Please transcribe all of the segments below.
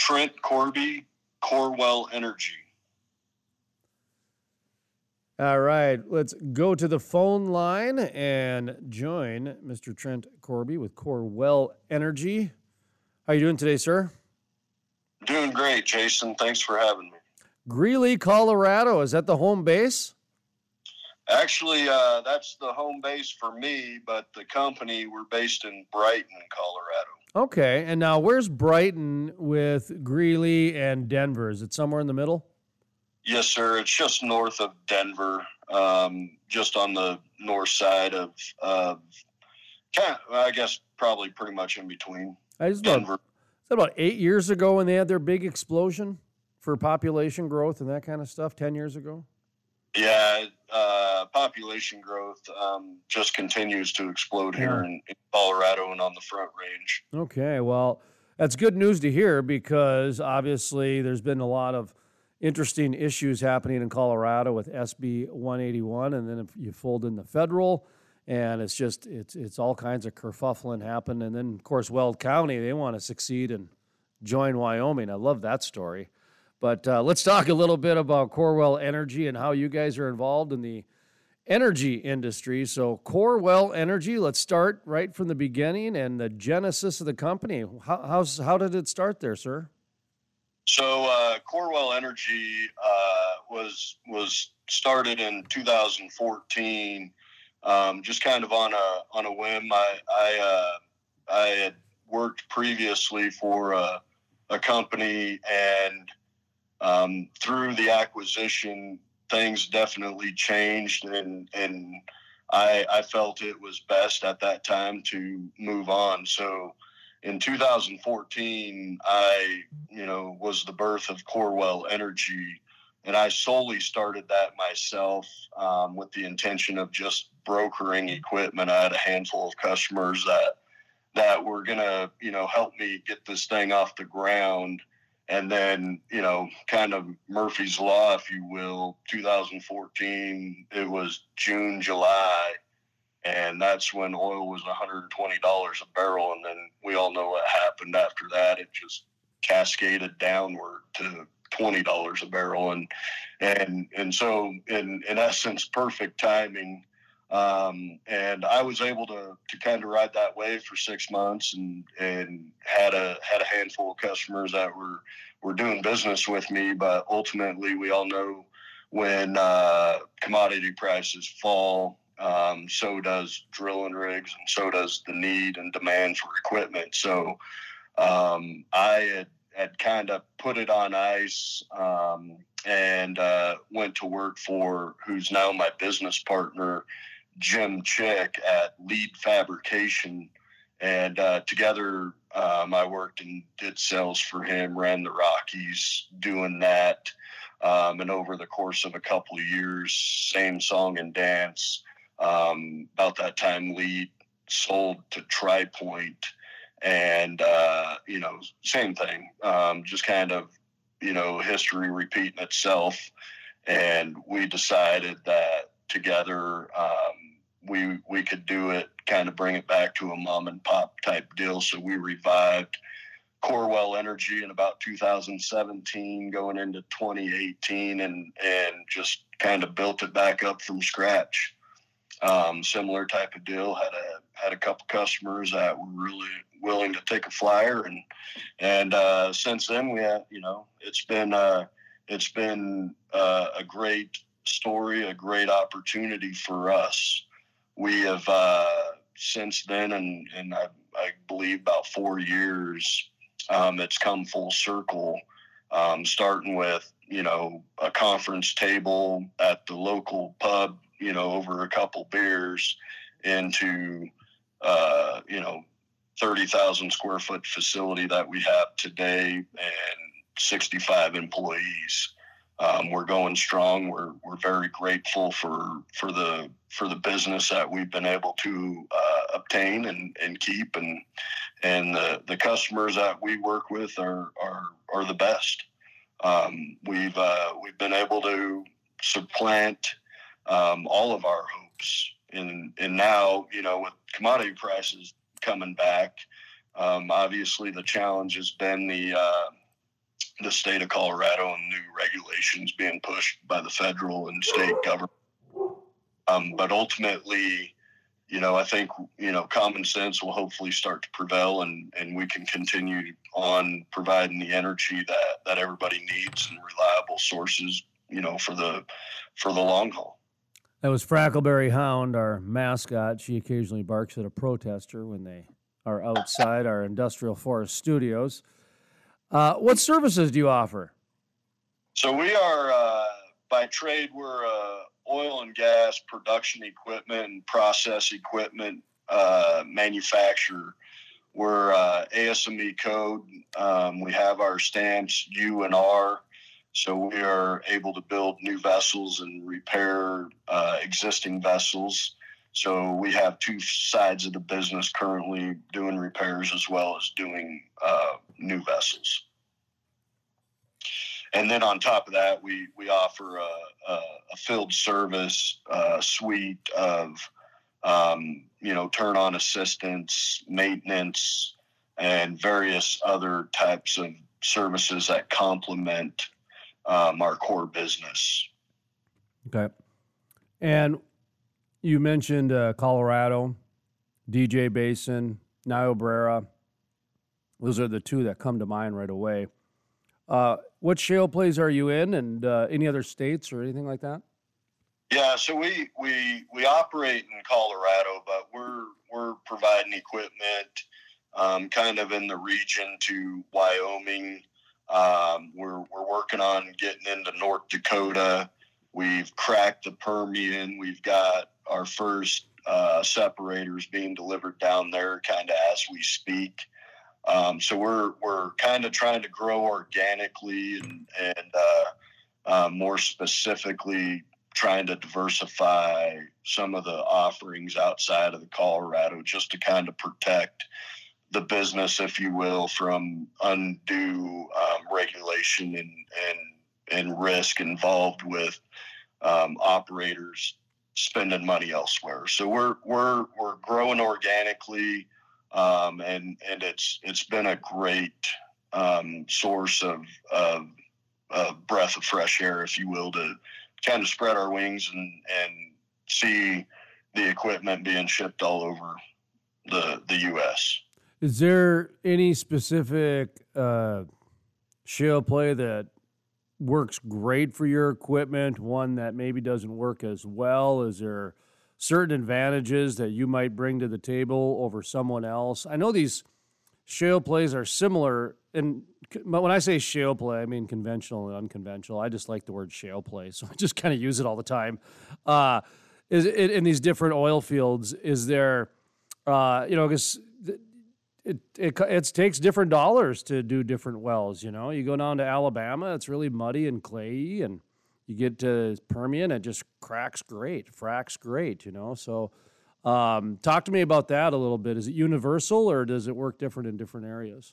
Trent Corby, Corewell Energy. All right, let's go to the phone line and join Mr. Trent Corby with Corewell Energy. How are you doing today, sir? Doing great, Jason. Thanks for having me. Greeley, Colorado. Is that the home base? Actually, that's the home base for me, but the company, we're based in Brighton, Colorado. Okay, and now where's Brighton with Greeley and Denver? Is it somewhere in the middle? Yes, sir. It's just north of Denver, just on the north side of, I guess, probably pretty much in between Denver. Is that about 8 years ago when they had their big explosion for population growth and that kind of stuff, 10 years ago? Yeah, population growth just continues to explode here in Colorado and on the Front Range. Okay, well, that's good news to hear because obviously there's been a lot of interesting issues happening in Colorado with SB 181, and then if you fold in the federal, and it's all kinds of kerfuffling happen. And then, of course, Weld County, they want to succeed and join Wyoming. I love that story. But let's talk a little bit about Corewell Energy and how you guys are involved in the energy industry. So Corewell Energy, let's start right from the beginning and the genesis of the company. How did it start there, sir? So Corewell Energy was started in 2014, just kind of on a whim. I had worked previously for a company, and through the acquisition, things definitely changed, and I felt it was best at that time to move on. So in 2014, I was the birth of Corewell Energy, and I solely started that myself with the intention of just brokering equipment. I had a handful of customers that were going to, help me get this thing off the ground. And then, kind of Murphy's Law, if you will, 2014, it was June, July, and that's when oil was $120 a barrel. And then we all know what happened after that. It just cascaded downward to $20 a barrel. And so in essence, perfect timing. And I was able to kind of ride that wave for 6 months and had a handful of customers that were doing business with me. But ultimately, we all know when commodity prices fall, so does drilling rigs, and so does the need and demand for equipment. So I had kind of put it on ice and went to work for who's now my business partner, Jim Chick, at Lead Fabrication. And together I worked and did sales for him, ran the Rockies doing that. And over the course of a couple of years, same song and dance. About that time, Lead sold to TriPoint, and same thing, just kind of history repeating itself. And we decided that together we could do it, kind of bring it back to a mom and pop type deal. So we revived Corewell Energy in about 2017 going into 2018 and just kind of built it back up from scratch. Similar type of deal. Had a couple customers that were really willing to take a flyer, and since then we have, it's been a great story, a great opportunity for us. We have since then, and I believe about 4 years, it's come full circle. Starting with a conference table at the local pub, over a couple beers, into 30,000 square foot facility that we have today and 65 employees. We're going strong. We're very grateful for the business that we've been able to obtain and keep, and the customers that we work with are the best. We've been able to supplant all of our hopes, and now with commodity prices coming back, obviously the challenge has been the state of Colorado and new regulations being pushed by the federal and state government. But ultimately, I think, common sense will hopefully start to prevail, and we can continue on providing the energy that everybody needs and reliable sources, for the long haul. That was Frackleberry Hound, our mascot. She occasionally barks at a protester when they are outside our Industrial Forest studios. What services do you offer? So we are, by trade, we're oil and gas production equipment and process equipment manufacturer. We're ASME code. We have our stamps U and R, so we are able to build new vessels and repair existing vessels. So we have two sides of the business currently, doing repairs as well as doing new vessels. And then on top of that, we offer a field service suite of, turn-on assistance, maintenance, and various other types of services that complement our core business. Okay. And you mentioned Colorado, DJ Basin, Niobrara. Those are the two that come to mind right away. What shale plays are you in, and any other states or anything like that? Yeah, so we operate in Colorado, but we're providing equipment kind of in the region to Wyoming. We're working on getting into North Dakota. We've cracked the Permian. We've got our first separators being delivered down there kind of as we speak. So we're kind of trying to grow organically and more specifically trying to diversify some of the offerings outside of the Colorado, just to kind of protect the business, if you will, from undue regulation and risk involved with operators spending money elsewhere. So we're growing organically. And it's been a great source of breath of fresh air, if you will, to kind of spread our wings and see the equipment being shipped all over the U.S. Is there any specific shale play that works great for your equipment, one that maybe doesn't work as well? Is there certain advantages that you might bring to the table over someone else? I know these shale plays are similar, but when I say shale play, I mean conventional and unconventional. I just like the word shale play, so I just kind of use it all the time. Is it in these different oil fields? Is there, because it takes different dollars to do different wells. You go down to Alabama, it's really muddy and clayey, and you get to Permian, it just fracks great. So talk to me about that a little bit. Is it universal, or does it work different in different areas?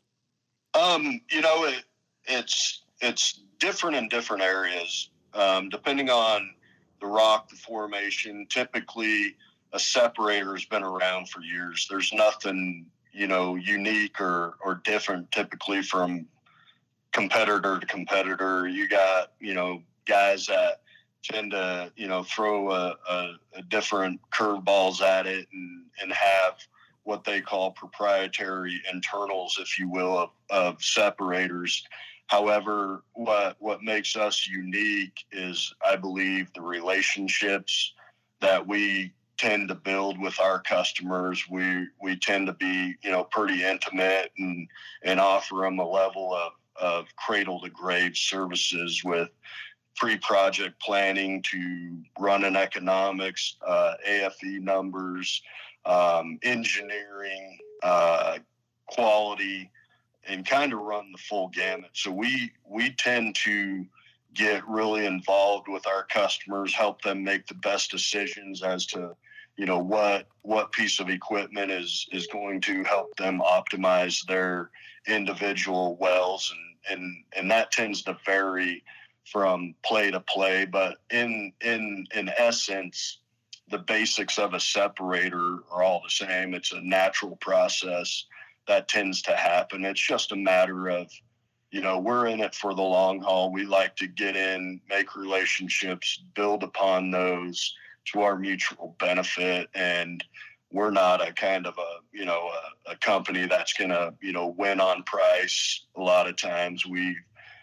It's different in different areas, depending on the rock, the formation. Typically, a separator has been around for years. There's nothing, unique or different typically from competitor to competitor. You got, guys that tend to, throw a different curveballs at it and have what they call proprietary internals, if you will, of separators. However, what makes us unique is, I believe, the relationships that we tend to build with our customers. We tend to be, pretty intimate and offer them a level of cradle to grave services with pre-project planning to running economics, AFE numbers, engineering, quality, and kind of run the full gamut. So we tend to get really involved with our customers, help them make the best decisions as to, what piece of equipment is going to help them optimize their individual wells. And that tends to vary from play to play, but in essence, the basics of a separator are all the same. It's a natural process that tends to happen. It's just a matter of, we're in it for the long haul. We like to get in, make relationships, build upon those to our mutual benefit. And we're not a kind of a company that's going to, win on price. A lot of times we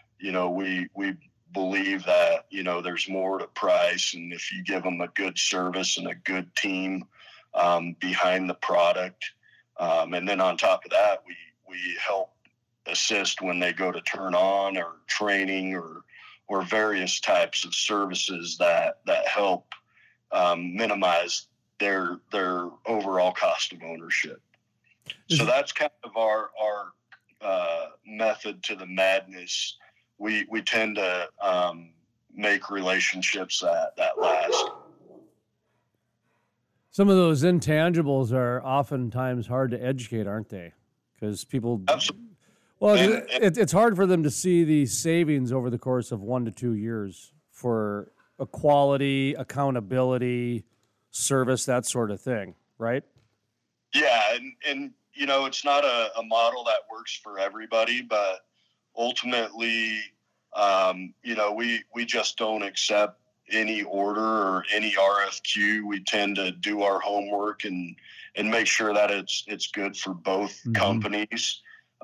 believe that, there's more to price. And if you give them a good service and a good team behind the product, and then on top of that, we help assist when they go to turn on, or training, or various types of services that help minimize their overall cost of ownership. So that's kind of our method to the madness. We tend to make relationships that last. Some of those intangibles are oftentimes hard to educate, aren't they? Because people, Absolutely. well, it's hard for them to see the savings over the course of 1 to 2 years for equality, accountability, service, that sort of thing, right? Yeah, and it's not a model that works for everybody, but ultimately, we just don't accept any order or any RFQ. We tend to do our homework and make sure that it's good for both companies.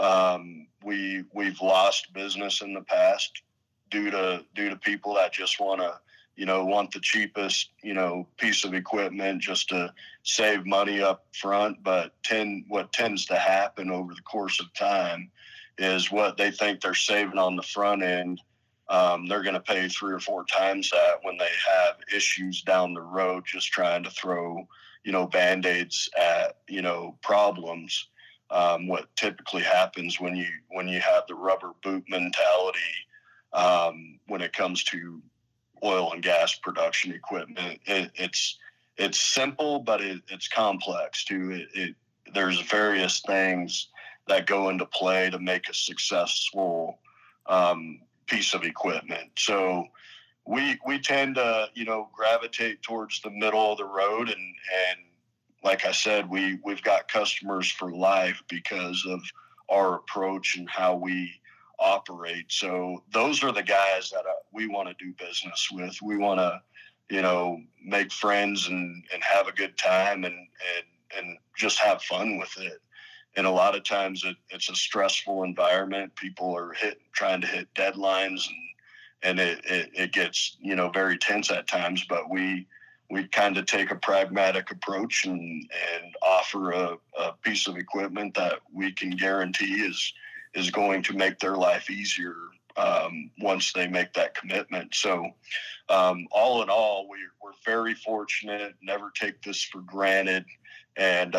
We've lost business in the past due to people that just want the cheapest, piece of equipment just to save money up front. But what tends to happen over the course of time is what they think they're saving on the front end. They're going to pay 3 or 4 times that when they have issues down the road, just trying to throw, Band-Aids at, problems. What typically happens when you have the rubber boot mentality, when it comes to oil and gas production equipment, it's simple, but it's complex too. There's various things that go into play to make a successful piece of equipment. So we tend to gravitate towards the middle of the road, and like I said, we've got customers for life because of our approach and how we operate. So those are the guys that we want to do business with. We want to make friends and have a good time and just have fun with it. And a lot of times it's a stressful environment. People are trying to hit deadlines, and it gets, very tense at times, but we kind of take a pragmatic approach and offer a piece of equipment that we can guarantee is going to make their life easier once they make that commitment. So all in all, we're very fortunate, never take this for granted. And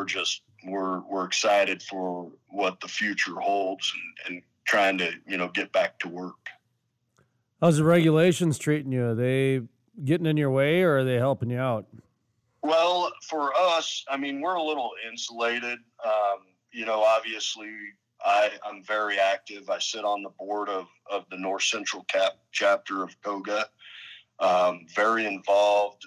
we're excited for what the future holds and trying to, get back to work. How's the regulations treating you? Are they getting in your way, or are they helping you out? Well, for us, we're a little insulated. Obviously I'm very active. I sit on the board of the North Central chapter of KOGA. Very involved,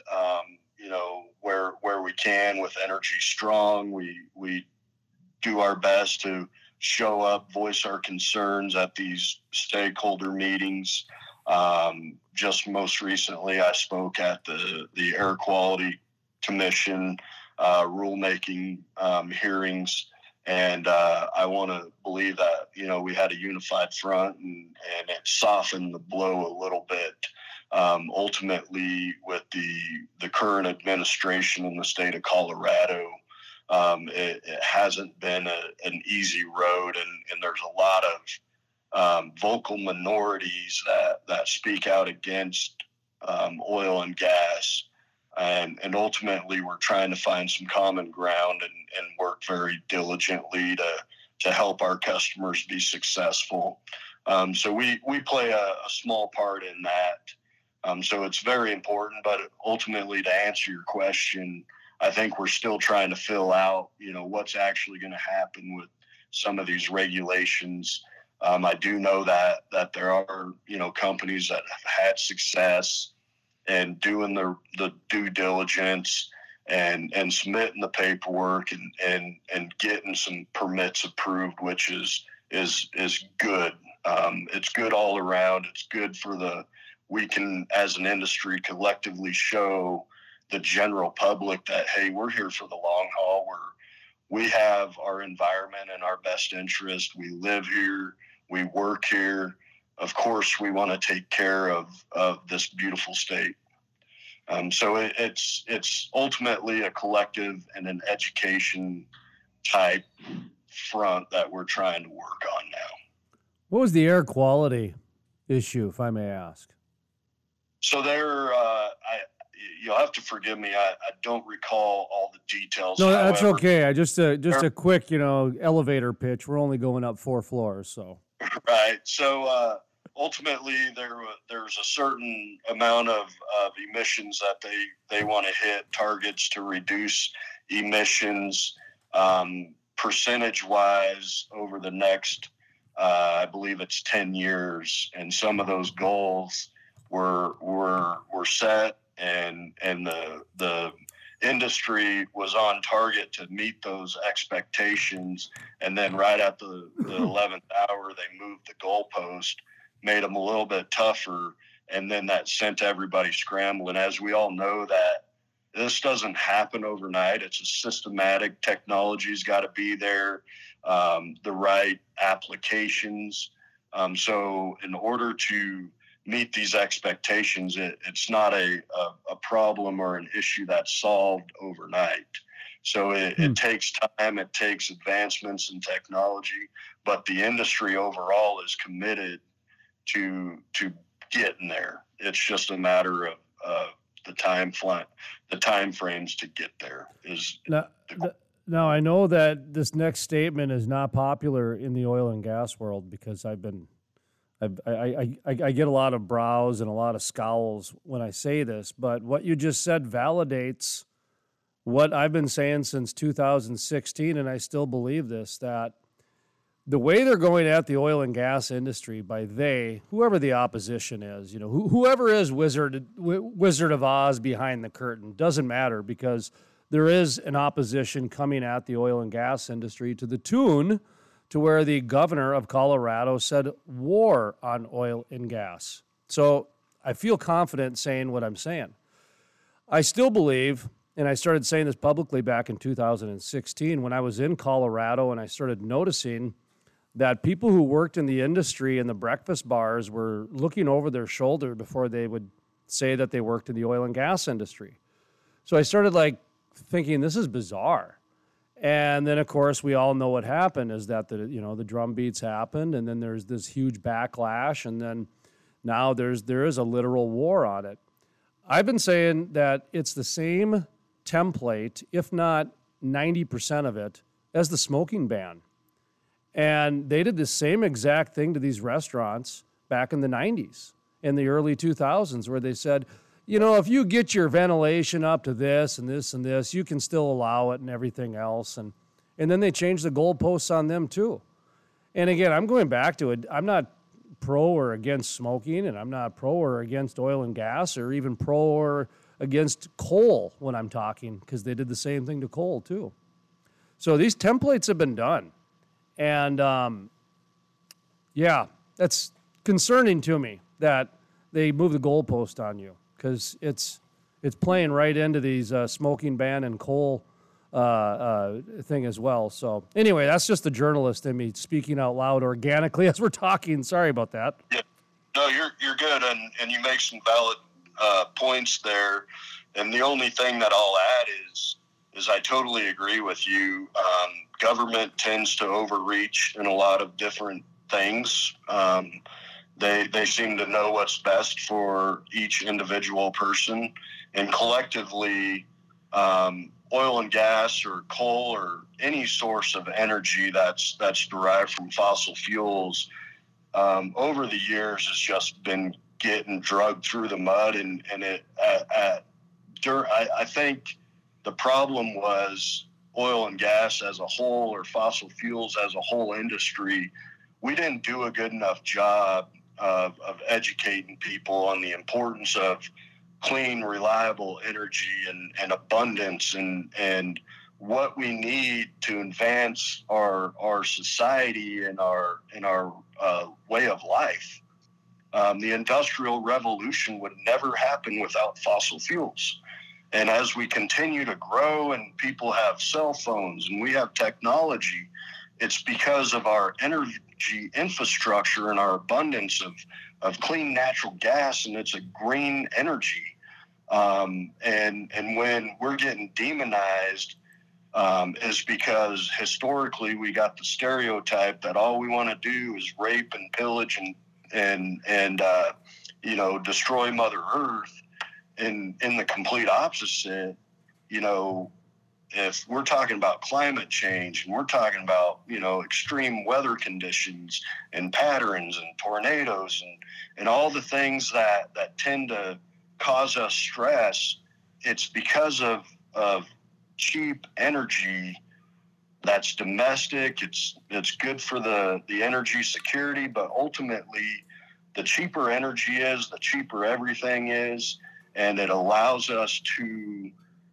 where we can with Energy Strong. We do our best to show up, voice our concerns at these stakeholder meetings. Just most recently, I spoke at the Air Quality Commission rulemaking hearings. And I want to believe that, we had a unified front and it softened the blow a little bit. Ultimately, with the current administration in the state of Colorado, it hasn't been an easy road. And there's a lot of vocal minorities that speak out against oil and gas. And ultimately, we're trying to find some common ground and work very diligently to help our customers be successful. So we play a small part in that. So it's very important. But ultimately, to answer your question, I think we're still trying to fill out, what's actually going to happen with some of these regulations. I do know that there are, companies that have had success and doing the due diligence and submitting the paperwork and getting some permits approved, which is good. It's good all around. It's good we can, as an industry, collectively show the general public that, hey, we're here for the long haul. We have our environment in our best interest. We live here. We work here. Of course, we want to take care of this beautiful state. So it's ultimately a collective and an education type front that we're trying to work on now. What was the air quality issue, if I may ask? So you'll have to forgive me. I don't recall all the details. No, that's okay. Just a quick, elevator pitch. We're only going up 4 floors, so. Right. So ultimately, there's a certain amount of emissions that they want to hit targets to reduce emissions percentage-wise over the next, I believe it's 10 years, and some of those goals were set, and the industry was on target to meet those expectations, and then right at the 11th hour, they moved the goalpost, made them a little bit tougher, and then that sent everybody scrambling. As we all know, that this doesn't happen overnight. It's a systematic. Technology's got to be there, the right applications. So in order to meet these expectations, it's not a problem or an issue that's solved overnight. So it takes time, it takes advancements in technology, but the industry overall is committed to getting there. It's just a matter of the time frames to get there. Now I know that this next statement is not popular in the oil and gas world because I get a lot of brows and a lot of scowls when I say this, but what you just said validates what I've been saying since 2016, and I still believe this, that the way they're going at the oil and gas industry by whoever the opposition is, whoever is Wizard of Oz behind the curtain, doesn't matter, because there is an opposition coming at the oil and gas industry to the tune to where the governor of Colorado said war on oil and gas. So I feel confident saying what I'm saying. I still believe, and I started saying this publicly back in 2016 when I was in Colorado, and I started noticing that people who worked in the industry and the breakfast bars were looking over their shoulder before they would say that they worked in the oil and gas industry. So I started thinking, this is bizarre. And then, of course, we all know what happened is that the drum beats happened, and then there's this huge backlash, and then now there is a literal war on it. I've been saying that it's the same template, if not 90% of it, as the smoking ban. And they did the same exact thing to these restaurants back in the 90s, in the early 2000s, where they said, if you get your ventilation up to this and this and this, you can still allow it and everything else. And then they changed the goalposts on them too. And again, I'm going back to it. I'm not pro or against smoking, and I'm not pro or against oil and gas, or even pro or against coal when I'm talking, because they did the same thing to coal too. So these templates have been done. And, that's concerning to me that they move the goalpost on you, because it's playing right into these smoking ban and coal thing as well. So anyway, that's just the journalist in me speaking out loud organically as we're talking. Sorry about that. Yeah. No, you're good, and you make some valid points there. And the only thing that I'll add is I totally agree with you. Government tends to overreach in a lot of different things. They seem to know what's best for each individual person, and collectively, oil and gas or coal or any source of energy that's derived from fossil fuels over the years has just been getting dragged through the mud, and I think the problem was oil and gas as a whole, or fossil fuels as a whole industry. We didn't do a good enough job of educating people on the importance of clean, reliable energy and abundance, and what we need to advance our society and our way way of life. The Industrial Revolution would never happen without fossil fuels. And as we continue to grow and people have cell phones and we have technology, it's because of our energy infrastructure and our abundance of clean natural gas, and it's a green energy. And when we're getting demonized, is because historically we got the stereotype that all we want to do is rape and pillage and destroy Mother Earth. And in the complete opposite, if we're talking about climate change and we're talking about, extreme weather conditions and patterns and tornadoes and all the things that tend to cause us stress, it's because of cheap energy that's domestic. It's good for the energy security, but ultimately the cheaper energy is, the cheaper everything is, and it allows us to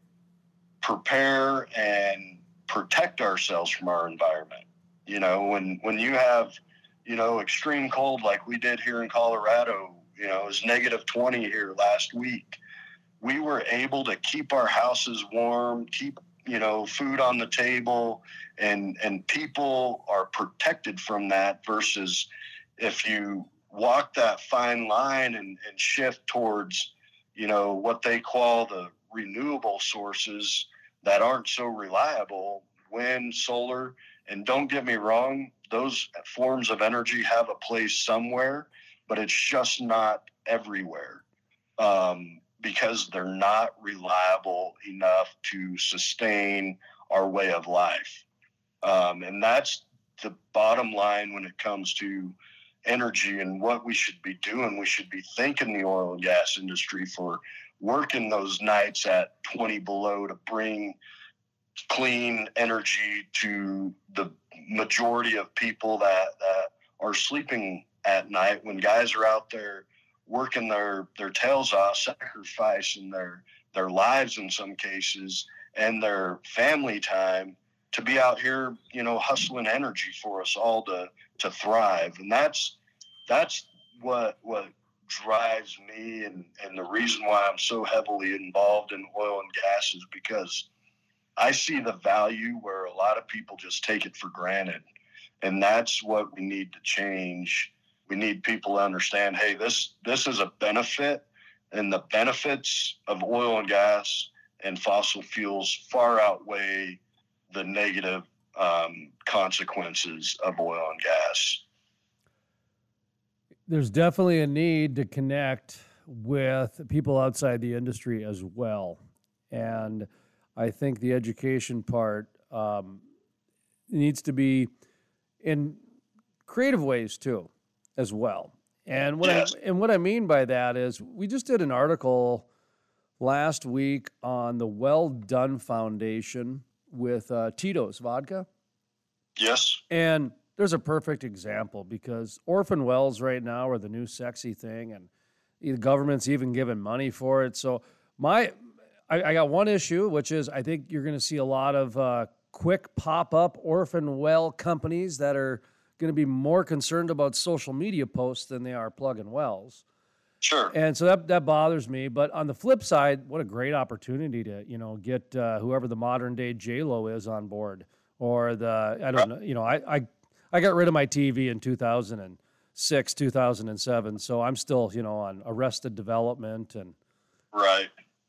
prepare and protect ourselves from our environment. When you have, extreme cold like we did here in Colorado, it was -20 here last week. We were able to keep our houses warm, keep, food on the table, and people are protected from that versus if you walk that fine line and shift towards, what they call the renewable sources that aren't so reliable, wind, solar. And don't get me wrong, those forms of energy have a place somewhere, but it's just not everywhere because they're not reliable enough to sustain our way of life. And that's the bottom line when it comes to energy and what we should be doing. We should be thanking the oil and gas industry for working those nights at 20 below to bring clean energy to the majority of people that are sleeping at night, when guys are out there working their tails off, sacrificing their lives in some cases and their family time to be out here, hustling energy for us all to thrive. And that's what drives me, and the reason why I'm so heavily involved in oil and gas is because I see the value where a lot of people just take it for granted. And that's what we need to change. We need people to understand, hey, this is a benefit, and the benefits of oil and gas and fossil fuels far outweigh the negative consequences of oil and gas. There's definitely a need to connect with people outside the industry as well. And I think the education part needs to be in creative ways too, as well. And what I mean by that is we just did an article last week on the Well Done Foundation with Tito's Vodka. Yes. And there's a perfect example because orphan wells right now are the new sexy thing, and the government's even giving money for it. So I got one issue, which is I think you're going to see a lot of quick pop-up orphan well companies that are going to be more concerned about social media posts than they are plugging wells. Sure. And so that bothers me. But on the flip side, what a great opportunity to, get whoever the modern day J-Lo is on board, or I don't know, I got rid of my TV in 2006, 2007. So I'm still, on Arrested Development and, right.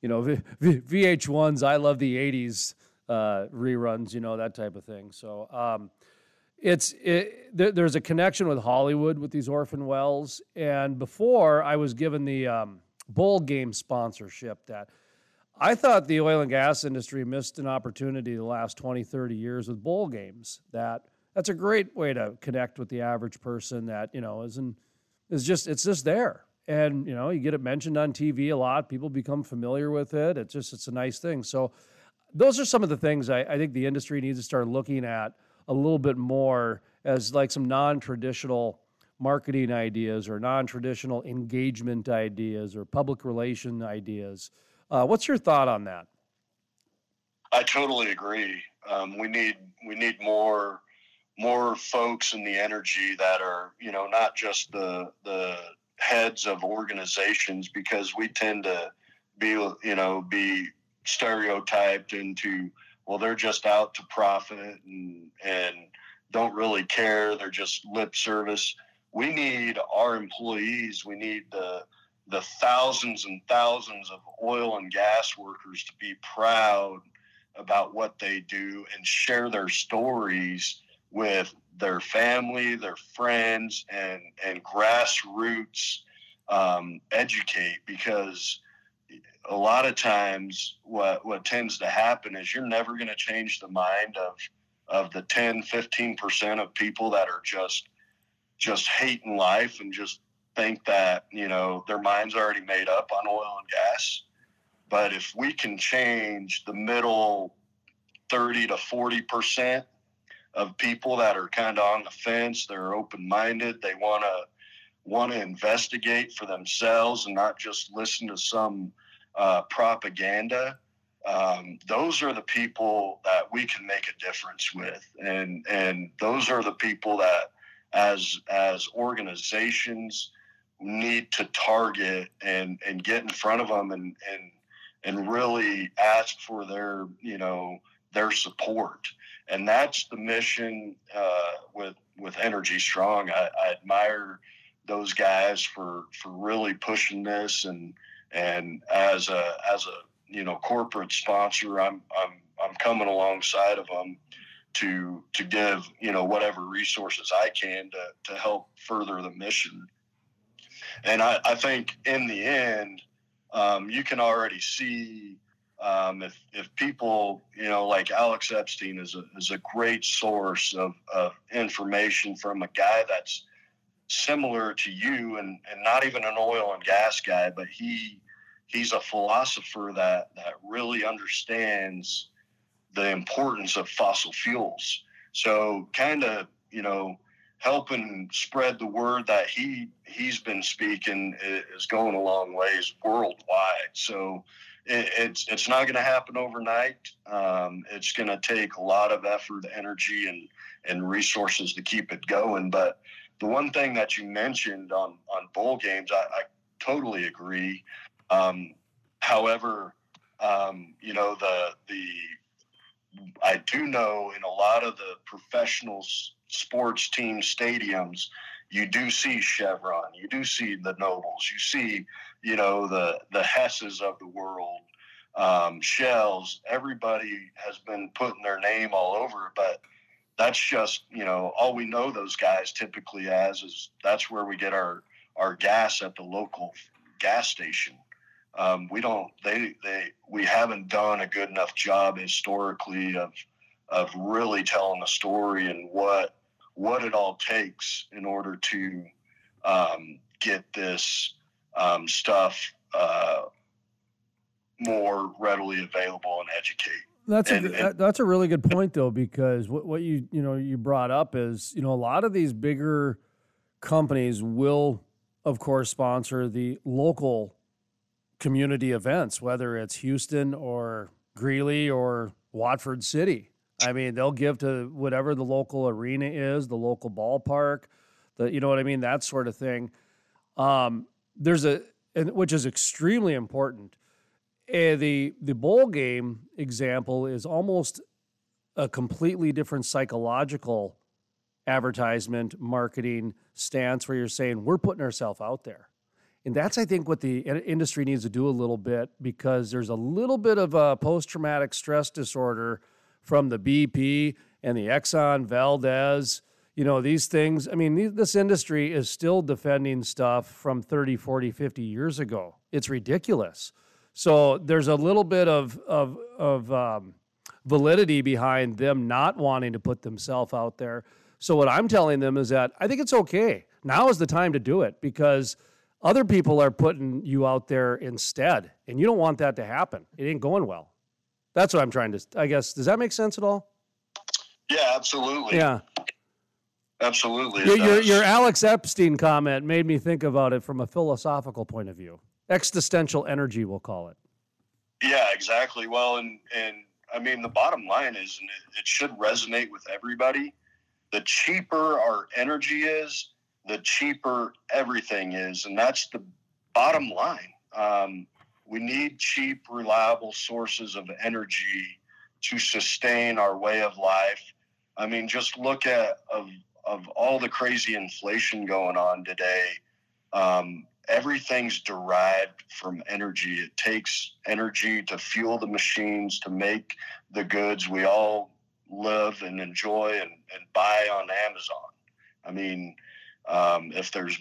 VH1's I Love the 80s reruns, that type of thing. So there's a connection with Hollywood with these orphan wells. And before I was given the bowl game sponsorship, that I thought the oil and gas industry missed an opportunity the last 20, 30 years with bowl games. That's a great way to connect with the average person that, it's just there. And, you get it mentioned on TV a lot. People become familiar with it. It's a nice thing. So those are some of the things I think the industry needs to start looking at a little bit more as like some non-traditional marketing ideas or non-traditional engagement ideas or public relation ideas. What's your thought on that? I totally agree. We need more more folks in the energy that are, not just the heads of organizations, because we tend to be stereotyped into, well, they're just out to profit and don't really care. They're just lip service. We need our employees. We need the thousands and thousands of oil and gas workers to be proud about what they do and share their stories with their family, their friends, and grassroots educate, because a lot of times what tends to happen is you're never going to change the mind of the 10-15% of people that are just hating life and just think that their mind's already made up on oil and gas. But if we can change the middle 30 to 40% of people that are kind of on the fence, they're open-minded, they want to investigate for themselves and not just listen to some propaganda, those are the people that we can make a difference with, and those are the people that as organizations need to target and get in front of them and really ask for their support. And that's the mission with Energy Strong. I admire those guys for really pushing this, and as a corporate sponsor, I'm coming alongside of them to give whatever resources I can to help further the mission. And I think in the end, you can already see if people, like Alex Epstein is a great source of information from a guy that's similar to you, and not even an oil and gas guy, but he's a philosopher that really understands the importance of fossil fuels. So kind of, helping spread the word that he's been speaking is going a long ways worldwide. So it's not going to happen overnight. It's going to take a lot of effort, energy, and resources to keep it going. But the one thing that you mentioned on bowl games, I totally agree. However, I do know in a lot of the professional sports team stadiums, you do see Chevron, you do see the Nobles, you see, the Hesses of the world, Shells. Everybody has been putting their name all over it, but that's just, all we know those guys typically as is that's where we get our gas at the local gas station. We haven't done a good enough job historically of really telling the story and what it all takes in order to get this stuff more readily available and educate. That's a really good point, though, because what you brought up is, a lot of these bigger companies will, of course, sponsor the local community events, whether it's Houston or Greeley or Watford City. I mean, they'll give to whatever the local arena is, the local ballpark, that sort of thing. Which is extremely important. The bowl game example is almost a completely different psychological advertisement marketing stance, where you're saying we're putting ourselves out there. And that's, I think, what the industry needs to do a little bit, because there's a little bit of a post-traumatic stress disorder from the BP and the Exxon Valdez, these things. I mean, this industry is still defending stuff from 30, 40, 50 years ago. It's ridiculous. So there's a little bit of validity behind them not wanting to put themselves out there. So what I'm telling them is that I think it's okay. Now is the time to do it, because other people are putting you out there instead, and you don't want that to happen. It ain't going well. That's what I'm trying to, I guess. Does that make sense at all? Yeah, absolutely. Yeah. Absolutely. Your Alex Epstein comment made me think about it from a philosophical point of view. Existential energy, we'll call it. Yeah, exactly. Well, and I mean, the bottom line is, and it should resonate with everybody, the cheaper our energy is, the cheaper everything is. And that's the bottom line. We need cheap, reliable sources of energy to sustain our way of life. I mean, just look at of all the crazy inflation going on today. Everything's derived from energy. It takes energy to fuel the machines, to make the goods we all live and enjoy and buy on Amazon. I mean, if there's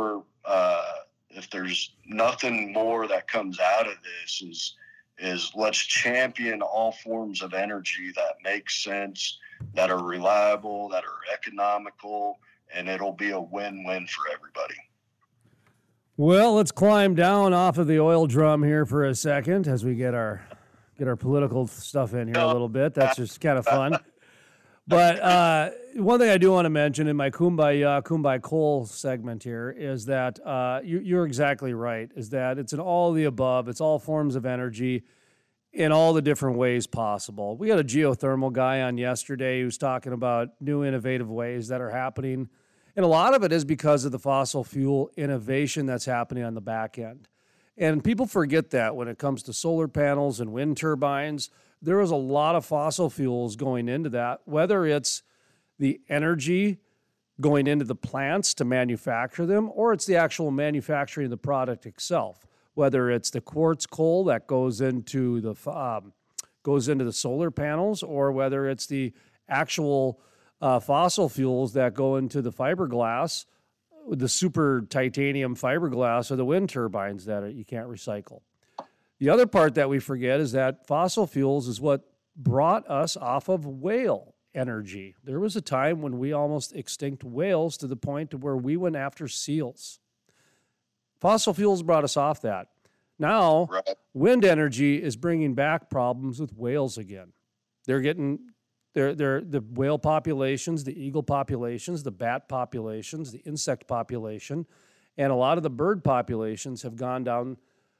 nothing more that comes out of this is let's champion all forms of energy that make sense, that are reliable, that are economical, and it'll be a win-win for everybody. Well, let's climb down off of the oil drum here for a second as we get our political stuff in here a little bit. That's just kind of fun. But one thing I do want to mention in my Kumbaya Coal segment here is that you're exactly right, is that it's in all the above. It's all forms of energy in all the different ways possible. We had a geothermal guy on yesterday who's talking about new innovative ways that are happening. And a lot of it is because of the fossil fuel innovation that's happening on the back end. And people forget that when it comes to solar panels and wind turbines, there is a lot of fossil fuels going into that, whether it's the energy going into the plants to manufacture them, or it's the actual manufacturing of the product itself, whether it's the quartz coal that goes into the solar panels, or whether it's the actual fossil fuels that go into the fiberglass, the super titanium fiberglass, or the wind turbines that you can't recycle. The other part that we forget is that fossil fuels is what brought us off of whale energy. There was a time when we almost extinct whales to the point to where we went after seals. Fossil fuels brought us off that. Now, wind energy is bringing back problems with whales again. They're getting the whale populations, the eagle populations, the bat populations, the insect population, and a lot of the bird populations have gone down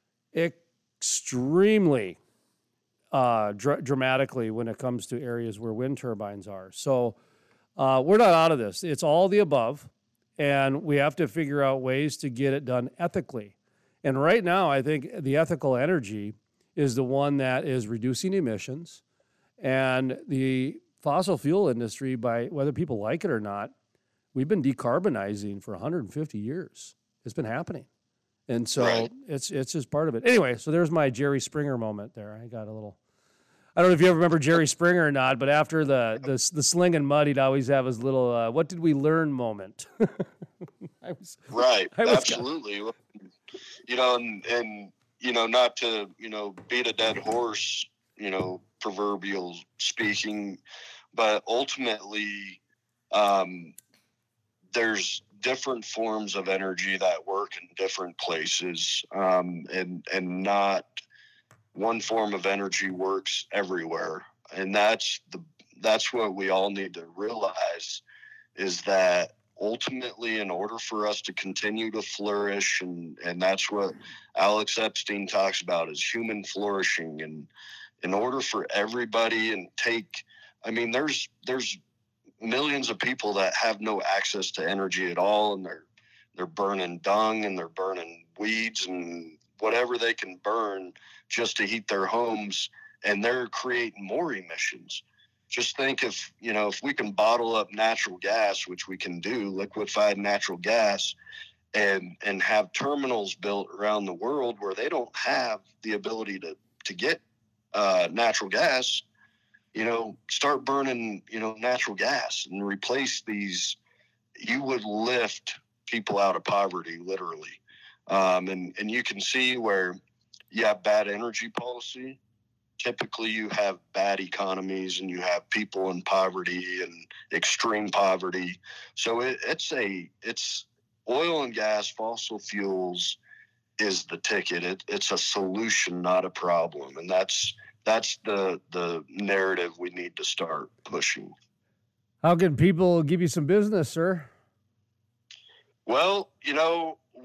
extremely dramatically when it comes to areas where wind turbines are. So we're not out of this. It's all the above, and we have to figure out ways to get it done ethically. And right now, I think the ethical energy is the one that is reducing emissions, and the fossil fuel industry, by whether people like it or not, we've been decarbonizing for 150 years. It's been happening. And so it's just part of it. Anyway, so there's my Jerry Springer moment there. I got a little, I don't know if you ever remember Jerry Springer or not, but after the sling and mud, he'd always have his little, what did we learn moment. Absolutely. And not to, beat a dead horse, proverbial speaking, but ultimately, there's different forms of energy that work in different places, and not one form of energy works everywhere. And that's what we all need to realize, is that ultimately, in order for us to continue to flourish, and that's what Alex Epstein talks about, is human flourishing. And in order for everybody there's millions of people that have no access to energy at all, and they're burning dung and they're burning weeds and whatever they can burn just to heat their homes, and they're creating more emissions. Just think if we can bottle up natural gas, which we can do, liquefied natural gas, and have terminals built around the world where they don't have the ability to get natural gas, start burning, natural gas and replace these. You would lift people out of poverty, literally. And you can see where you have bad energy policy. Typically you have bad economies and you have people in poverty and extreme poverty. So it's oil and gas, fossil fuels is the ticket. It's a solution, not a problem. And that's the narrative we need to start pushing. How can people give you some business, sir? Well,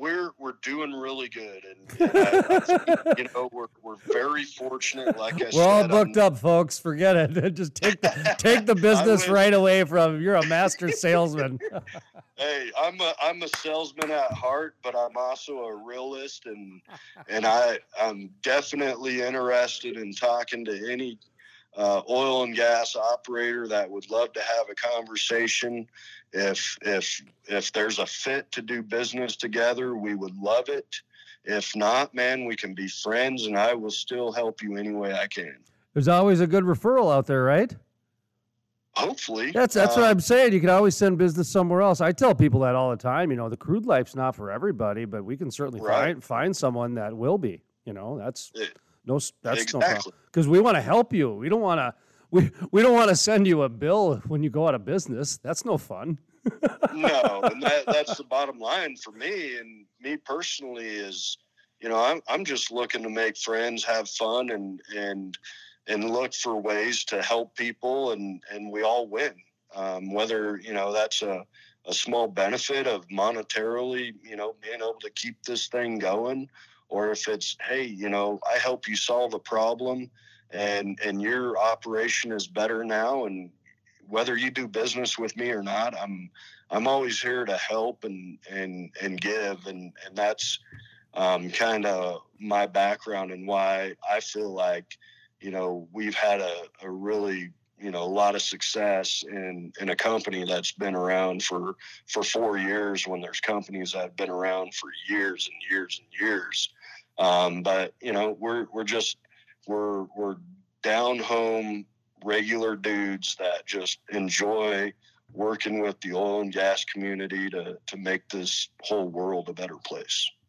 we're doing really good, and I think, you know, we're very fortunate. Like I We're all said, booked up, folks. Forget it. Just take the business right away from him. You're a master salesman. Hey, I'm a salesman at heart, but I'm also a realist, and I'm definitely interested in talking to any oil and gas operator that would love to have a conversation. If there's a fit to do business together, we would love it. If not, man, we can be friends, and I will still help you any way I can. There's always a good referral out there, right? Hopefully. That's what I'm saying. You can always send business somewhere else. I tell people that all the time. You know, the crude life's not for everybody, but we can certainly find someone that will be. You know, that's no problem, because we want to help you. We don't want to we don't want to send you a bill when you go out of business. That's no fun. No, and that's the bottom line for me, and me personally is, you know, I'm just looking to make friends, have fun, and look for ways to help people, and we all win. Whether, you know, that's a small benefit of monetarily, you know, being able to keep this thing going, or if it's, hey, you know, I help you solve a problem, and your operation is better now, and whether you do business with me or not, I'm always here to help and give, and that's kind of my background and why I feel like, you know, we've had a really, you know, a lot of success in a company that's been around for 4 years, when there's companies that have been around for years and years and years. But, you know, we're down home, regular dudes that just enjoy working with the oil and gas community to make this whole world a better place.